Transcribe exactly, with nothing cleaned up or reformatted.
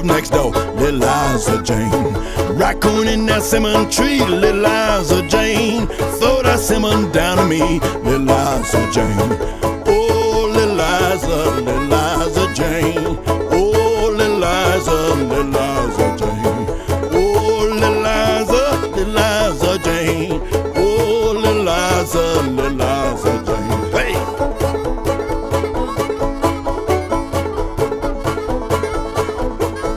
next door, little Liza Jane. Raccoon in that cinnamon tree, little Liza Jane. Throw that cinnamon down to me, little Liza Jane. Oh, little Liza, little Liza Jane. Oh, little Liza, little Liza Jane. Oh, little Liza, little Liza Jane. Oh, little Liza, little Liza.